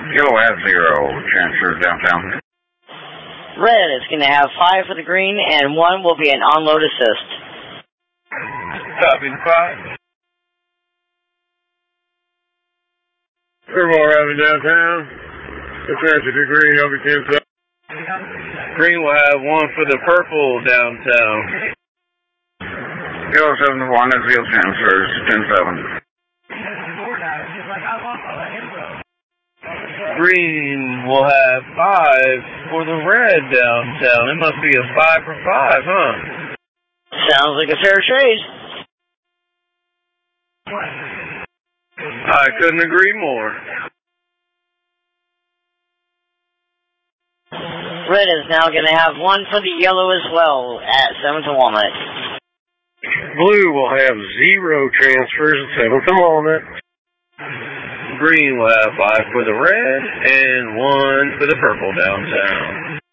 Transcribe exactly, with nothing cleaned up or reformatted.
Yellow has zero transfers downtown. Red is going to have five for the green, and one will be an on-load assist. Stopping five. Purple arriving downtown. Attach it to green, I'll be ten seven. Green will have one for the purple downtown. Yellow seven to one has zero transfers, ten seven. Green will have five for the red downtown. It must be a five for five, huh? Sounds like a fair trade. I couldn't agree more. Red is now going to have one for the yellow as well at seventh and Walnut. Blue will have zero transfers at seventh and Walnut. Green will have five for the red and one for the purple downtown.